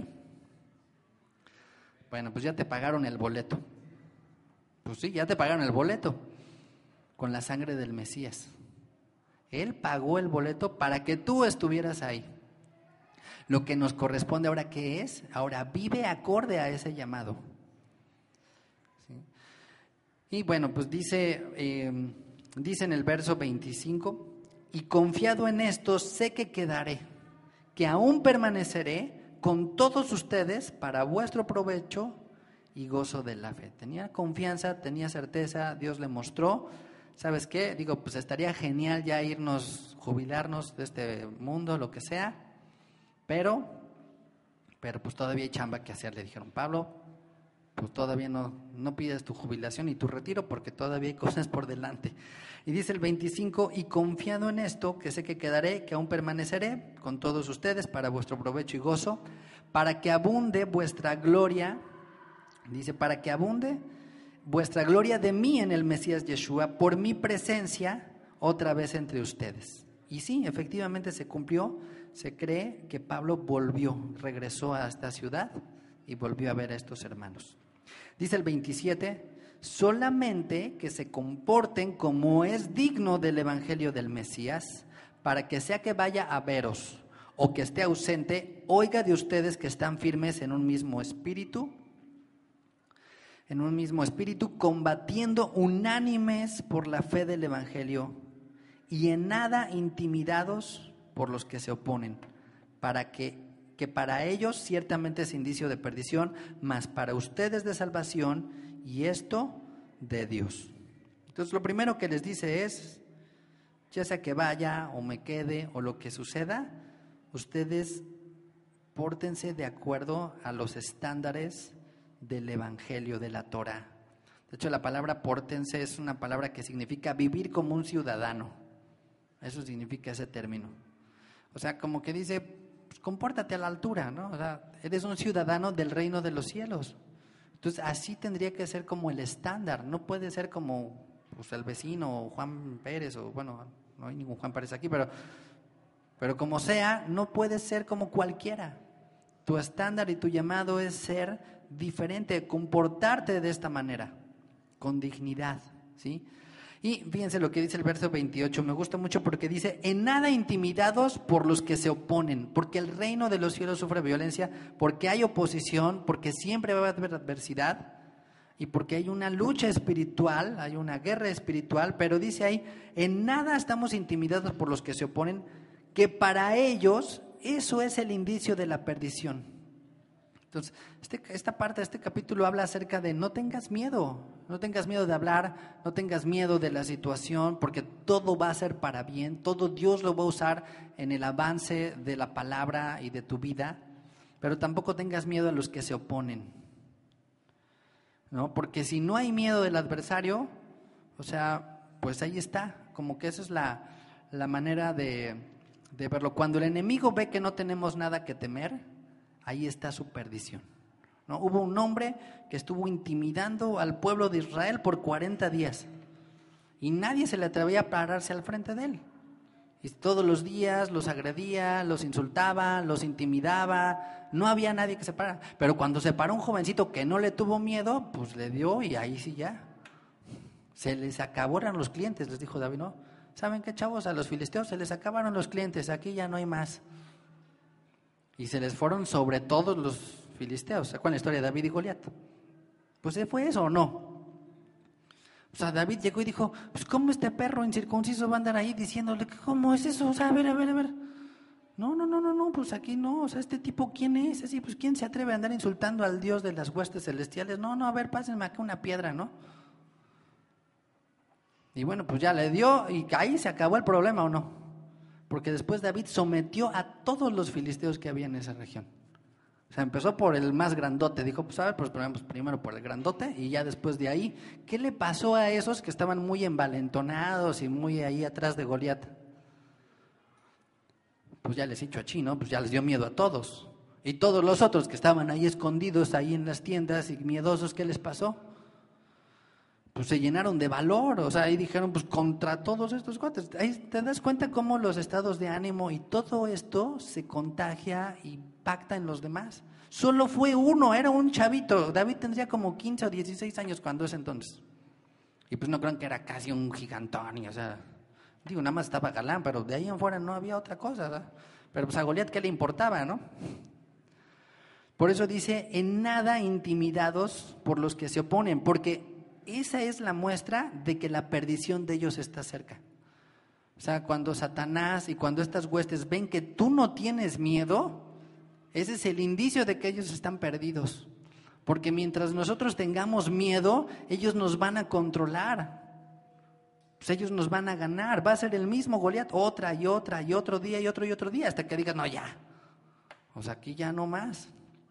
Bueno, pues ya te pagaron el boleto. Pues sí, ya te pagaron el boleto con la sangre del Mesías. Él pagó el boleto para que tú estuvieras ahí. Lo que nos corresponde ahora, ¿qué es? Ahora vive acorde a ese llamado. Y bueno, pues dice, eh, dice en el verso veinticinco, y confiado en esto sé que quedaré, que aún permaneceré con todos ustedes para vuestro provecho y gozo de la fe. Tenía confianza, tenía certeza, Dios le mostró. ¿Sabes qué? Digo, pues estaría genial ya irnos, jubilarnos de este mundo, lo que sea, pero, pero pues todavía hay chamba que hacer, le dijeron, Pablo, pues todavía no, no pides tu jubilación y tu retiro porque todavía hay cosas por delante. Y dice el veinticinco, y confiado en esto, que sé que quedaré, que aún permaneceré con todos ustedes para vuestro provecho y gozo, para que abunde vuestra gloria, dice, para que abunde vuestra gloria de mí en el Mesías Yeshua, por mi presencia otra vez entre ustedes. Y sí, efectivamente se cumplió, se cree que Pablo volvió, regresó a esta ciudad y volvió a ver a estos hermanos. Dice el veintisiete, solamente que se comporten como es digno del evangelio del Mesías, para que sea que vaya a veros o que esté ausente, oiga de ustedes que están firmes en un mismo espíritu, en un mismo espíritu, combatiendo unánimes por la fe del evangelio y en nada intimidados por los que se oponen, para que que para ellos ciertamente es indicio de perdición, mas para ustedes de salvación, y esto de Dios. Entonces lo primero que les dice es, ya sea que vaya o me quede o lo que suceda, ustedes pórtense de acuerdo a los estándares del evangelio, de la Torah. De hecho, la palabra pórtense es una palabra que significa vivir como un ciudadano. Eso significa ese término. O sea, como que dice, pues, compórtate a la altura, ¿no? O sea, eres un ciudadano del reino de los cielos. Entonces, así tendría que ser como el estándar. No puede ser como pues, el vecino, Juan Pérez, o bueno, no hay ningún Juan Pérez aquí, pero, pero como sea, no puede ser como cualquiera. Tu estándar y tu llamado es ser diferente, comportarte de esta manera, con dignidad, ¿sí? Y fíjense lo que dice el verso veintiocho, me gusta mucho porque dice, en nada intimidados por los que se oponen, porque el reino de los cielos sufre violencia, porque hay oposición, porque siempre va a haber adversidad y porque hay una lucha espiritual, hay una guerra espiritual, pero dice ahí, en nada estamos intimidados por los que se oponen, que para ellos eso es el indicio de la perdición. Entonces, este, esta parte de este capítulo habla acerca de no tengas miedo, no tengas miedo de hablar, no tengas miedo de la situación, porque todo va a ser para bien, todo Dios lo va a usar en el avance de la palabra y de tu vida, pero tampoco tengas miedo a los que se oponen, ¿no? Porque si no hay miedo del adversario, o sea, pues ahí está, como que esa es la, la manera de, de verlo. Cuando el enemigo ve que no tenemos nada que temer, ahí está su perdición, ¿no? Hubo un hombre que estuvo intimidando al pueblo de Israel por cuarenta días y nadie se le atrevía a pararse al frente de él. Y todos los días los agredía, los insultaba, los intimidaba, no había nadie que se parara. Pero cuando se paró un jovencito que no le tuvo miedo, pues le dio y ahí sí ya. Se les acabaron los clientes, les dijo David, ¿no? ¿Saben qué, chavos? A los filisteos se les acabaron los clientes, aquí ya no hay más. Y se les fueron sobre todos los filisteos. ¿Se acuerdan la historia de David y Goliat? Pues ¿fue eso o no? O sea, David llegó y dijo, pues ¿cómo este perro incircunciso va a andar ahí diciéndole, ¿cómo es eso? O sea, a ver, a ver, a ver. No, no, no, no, no, pues aquí no, o sea, este tipo, ¿quién es? Así, pues, ¿quién se atreve a andar insultando al Dios de las huestes celestiales? No, no, a ver, pásenme acá una piedra, ¿no? Y bueno, pues ya le dio y ahí se acabó el problema, ¿o no? Porque después David sometió a todos los filisteos que había en esa región. O sea, empezó por el más grandote, dijo, pues a ver, pues primero por el grandote y ya después de ahí, ¿qué le pasó a esos que estaban muy envalentonados y muy ahí atrás de Goliat? Pues ya les echó a chino, pues ya les dio miedo a todos. Y todos los otros que estaban ahí escondidos, ahí en las tiendas y miedosos, ¿qué les pasó? Pues se llenaron de valor, o sea, ahí dijeron, pues contra todos estos cuates. Ahí te das cuenta cómo los estados de ánimo y todo esto se contagia y impacta en los demás. Solo fue uno, era un chavito. David tendría como quince o dieciséis años cuando es entonces. Y pues no crean que era casi un gigantón, y, o sea, digo, nada más estaba galán, pero de ahí en fuera no había otra cosa, ¿verdad? Pero pues a Goliat, ¿qué le importaba, no? Por eso dice, en nada intimidados por los que se oponen, porque esa es la muestra de que la perdición de ellos está cerca. O sea, cuando Satanás y cuando estas huestes ven que tú no tienes miedo, ese es el indicio de que ellos están perdidos. Porque mientras nosotros tengamos miedo, ellos nos van a controlar. Pues ellos nos van a ganar. Va a ser el mismo Goliat otra y otra y otro día y otro y otro día hasta que digas, no, ya. O sea, aquí ya no más.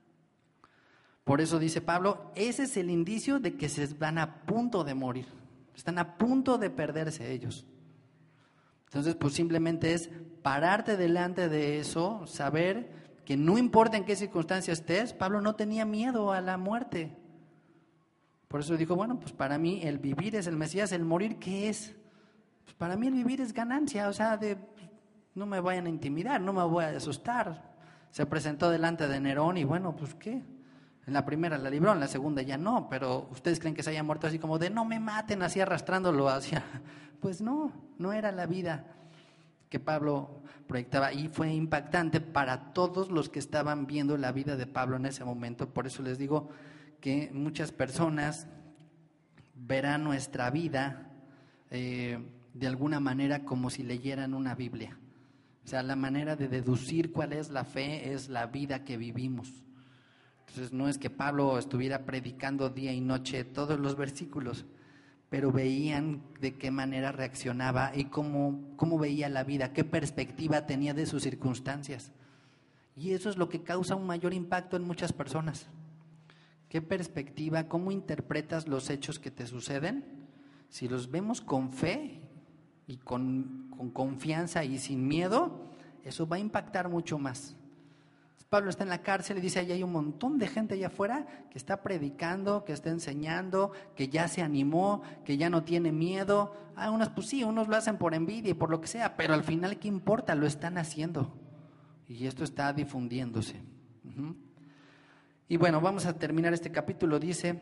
Por eso dice Pablo, ese es el indicio de que se van a punto de morir. Están a punto de perderse ellos. Entonces, pues simplemente es pararte delante de eso, saber que no importa en qué circunstancia estés, Pablo no tenía miedo a la muerte. Por eso dijo, bueno, pues para mí el vivir es el Mesías, el morir, ¿qué es? Pues para mí el vivir es ganancia, o sea, de, no me vayan a intimidar, no me voy a asustar. Se presentó delante de Nerón y bueno, pues ¿qué? En la primera la libró, en la segunda ya no, pero ¿ustedes creen que se haya muerto así como de no me maten, así arrastrándolo hacia? Pues no, no era la vida que Pablo proyectaba y fue impactante para todos los que estaban viendo la vida de Pablo en ese momento. Por eso les digo que muchas personas verán nuestra vida eh, de alguna manera como si leyeran una Biblia. O sea, la manera de deducir cuál es la fe es la vida que vivimos. Entonces no es que Pablo estuviera predicando día y noche todos los versículos, pero veían de qué manera reaccionaba y cómo, cómo veía la vida, qué perspectiva tenía de sus circunstancias. Y eso es lo que causa un mayor impacto en muchas personas. ¿Qué perspectiva, cómo interpretas los hechos que te suceden? Si los vemos con fe y con, con confianza y sin miedo, eso va a impactar mucho más. Pablo está en la cárcel y dice, ahí hay un montón de gente allá afuera que está predicando, que está enseñando, que ya se animó, que ya no tiene miedo. Ah, unos, pues sí, unos lo hacen por envidia y por lo que sea, pero al final, ¿qué importa? Lo están haciendo. Y esto está difundiéndose. Uh-huh. Y bueno, vamos a terminar este capítulo. Dice,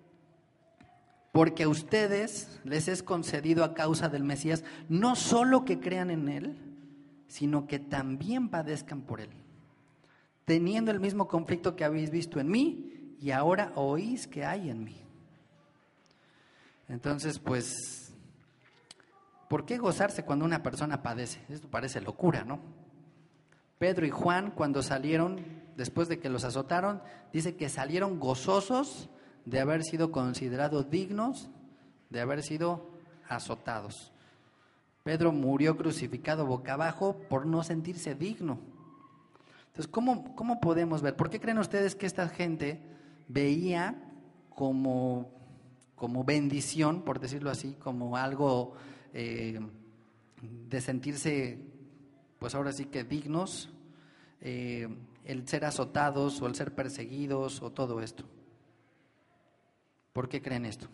porque a ustedes les es concedido a causa del Mesías, no solo que crean en Él, sino que también padezcan por Él, teniendo el mismo conflicto que habéis visto en mí y ahora oís que hay en mí. Entonces, pues, ¿por qué gozarse cuando una persona padece? Esto parece locura, ¿no? Pedro y Juan, cuando salieron, después de que los azotaron, dice que salieron gozosos de haber sido considerados dignos, de haber sido azotados. Pedro murió crucificado boca abajo por no sentirse digno. Entonces, ¿cómo, cómo podemos ver? ¿Por qué creen ustedes que esta gente veía como, como bendición, por decirlo así, como algo eh, de sentirse, pues ahora sí que dignos, eh, el ser azotados o el ser perseguidos o todo esto? ¿Por qué creen esto?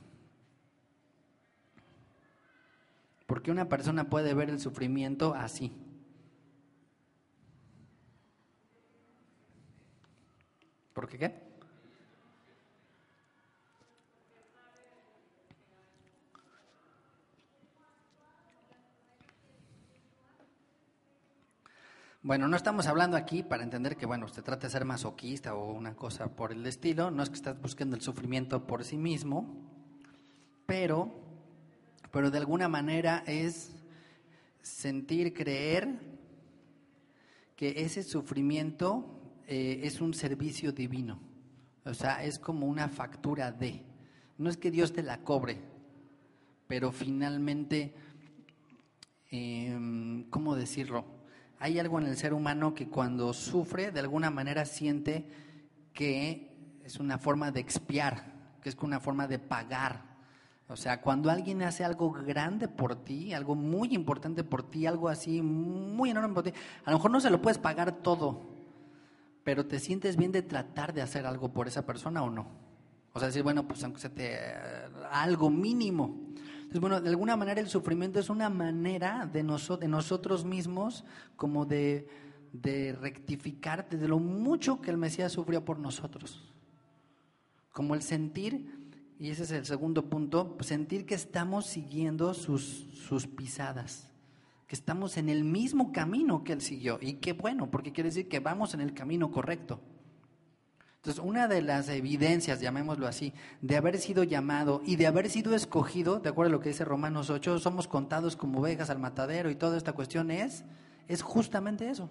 ¿Por qué una persona puede ver el sufrimiento así? ¿Por qué qué? Bueno, no estamos hablando aquí para entender que, bueno, se trata de ser masoquista o una cosa por el estilo. No es que estás buscando el sufrimiento por sí mismo, pero, pero de alguna manera es sentir, creer que ese sufrimiento eh, es un servicio divino. O sea, es como una factura de. No es que Dios te la cobre, pero finalmente, eh, ¿cómo decirlo? Hay algo en el ser humano que cuando sufre, de alguna manera siente que es una forma de expiar, que es una forma de pagar. O sea, cuando alguien hace algo grande por ti, algo muy importante por ti, algo así muy enorme por ti, a lo mejor no se lo puedes pagar todo, pero te sientes bien de tratar de hacer algo por esa persona o no. O sea, decir, bueno, pues aunque se te algo mínimo. Entonces, bueno, de alguna manera el sufrimiento es una manera de, noso- de nosotros mismos como de, de rectificar de lo mucho que el Mesías sufrió por nosotros. Como el sentir, y ese es el segundo punto, sentir que estamos siguiendo sus, sus pisadas, que estamos en el mismo camino que Él siguió. Y qué bueno, porque quiere decir que vamos en el camino correcto. Entonces, una de las evidencias, llamémoslo así, de haber sido llamado y de haber sido escogido, de acuerdo a lo que dice Romanos ocho, somos contados como ovejas al matadero y toda esta cuestión es, es justamente eso.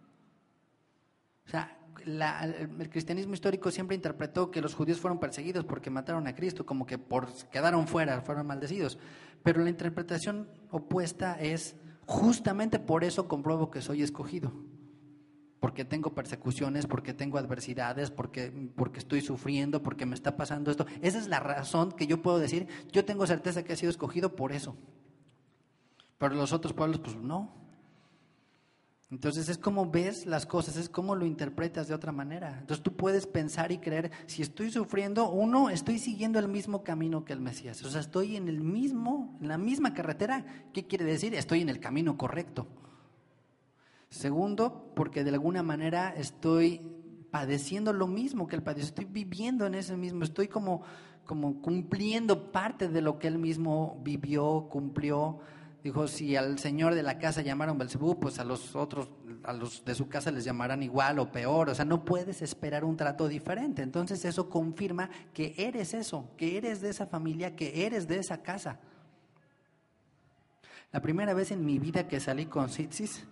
O sea, la, el cristianismo histórico siempre interpretó que los judíos fueron perseguidos porque mataron a Cristo, como que por, quedaron fuera, fueron maldecidos. Pero la interpretación opuesta es, justamente por eso compruebo que soy escogido. Porque tengo persecuciones, porque tengo adversidades, porque, porque estoy sufriendo, porque me está pasando esto. Esa es la razón que yo puedo decir, yo tengo certeza que he sido escogido por eso. Pero los otros pueblos, pues no. Entonces es como ves las cosas, es como lo interpretas de otra manera. Entonces tú puedes pensar y creer, si estoy sufriendo, uno, estoy siguiendo el mismo camino que el Mesías. O sea, estoy en el mismo, en la misma carretera. ¿Qué quiere decir? Estoy en el camino correcto. Segundo, porque de alguna manera estoy padeciendo lo mismo que él padeció, estoy viviendo en ese mismo, estoy como, como cumpliendo parte de lo que él mismo vivió, cumplió. Dijo, si al señor de la casa llamaron Belzebú, pues a los otros, a los de su casa les llamarán igual o peor. O sea, no puedes esperar un trato diferente. Entonces eso confirma que eres eso, que eres de esa familia, que eres de esa casa. La primera vez en mi vida que salí con Sitsis,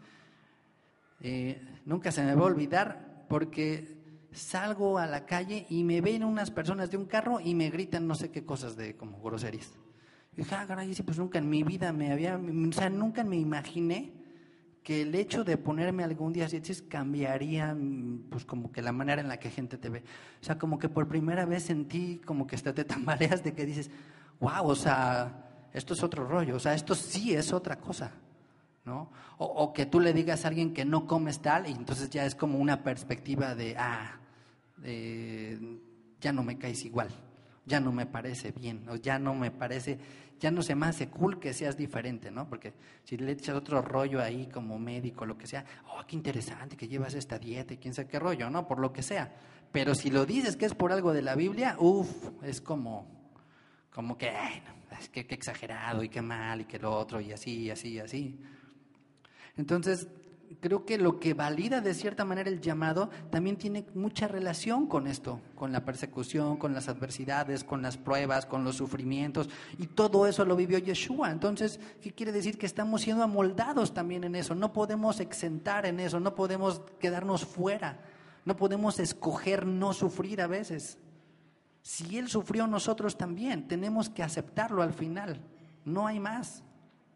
Eh, nunca se me va a olvidar porque salgo a la calle y me ven unas personas de un carro y me gritan no sé qué cosas de como groserías. Y dije, ah, caray, sí, pues nunca en mi vida me había, o sea, nunca me imaginé que el hecho de ponerme algún día así cambiaría pues como que la manera en la que gente te ve. O sea, como que por primera vez sentí como que hasta te tambaleas de que dices, wow, o sea, esto es otro rollo, o sea, esto sí es otra cosa. ¿No? O, o que tú le digas a alguien que no comes tal y entonces ya es como una perspectiva de, ah, eh, ya no me caes igual, ya no me parece bien, o ya no me parece, ya no se me hace cool que seas diferente, ¿no? Porque si le echas otro rollo ahí como médico, lo que sea, oh, qué interesante que llevas esta dieta y quién sabe qué rollo, ¿no? Por lo que sea. Pero si lo dices que es por algo de la Biblia, uff, es como, como que, ay, no, es que qué exagerado y qué mal y que lo otro y así, y así, y así. Entonces, creo que lo que valida de cierta manera el llamado también tiene mucha relación con esto, con la persecución, con las adversidades, con las pruebas, con los sufrimientos, y todo eso lo vivió Yeshua. Entonces, ¿qué quiere decir? Que estamos siendo amoldados también en eso, no podemos exentar en eso, no podemos quedarnos fuera, no podemos escoger no sufrir a veces. Si Él sufrió, nosotros también, tenemos que aceptarlo al final, no hay más.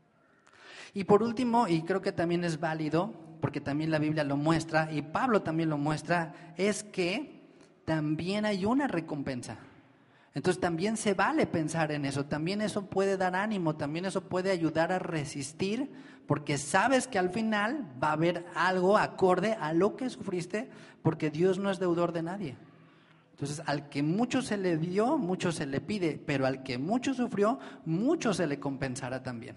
Y por último, y creo que también es válido, porque también la Biblia lo muestra, y Pablo también lo muestra, es que también hay una recompensa. Entonces también se vale pensar en eso, también eso puede dar ánimo, también eso puede ayudar a resistir, porque sabes que al final va a haber algo acorde a lo que sufriste, porque Dios no es deudor de nadie. Entonces, al que mucho se le dio, mucho se le pide, pero al que mucho sufrió, mucho se le compensará también.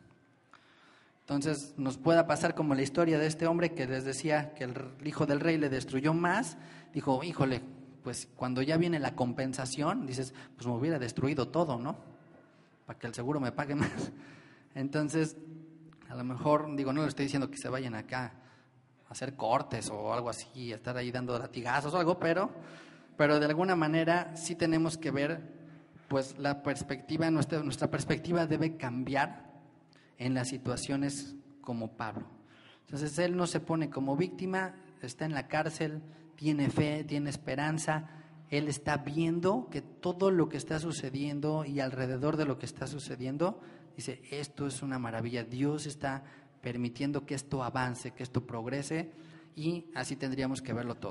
Entonces nos pueda pasar como la historia de este hombre que les decía que el hijo del rey le destruyó más. Dijo, híjole, pues cuando ya viene la compensación, dices, pues me hubiera destruido todo, ¿no? Para que el seguro me pague más. Entonces, a lo mejor, digo, no le estoy diciendo que se vayan acá a hacer cortes o algo así, a estar ahí dando latigazos o algo, pero, pero de alguna manera sí tenemos que ver, pues la perspectiva, nuestra, nuestra perspectiva debe cambiar en las situaciones como Pablo. Entonces él no se pone como víctima, está en la cárcel, tiene fe, tiene esperanza. Él está viendo que todo lo que está sucediendo y alrededor de lo que está sucediendo, dice, esto es una maravilla. Dios está permitiendo que esto avance, que esto progrese, y así tendríamos que verlo todo.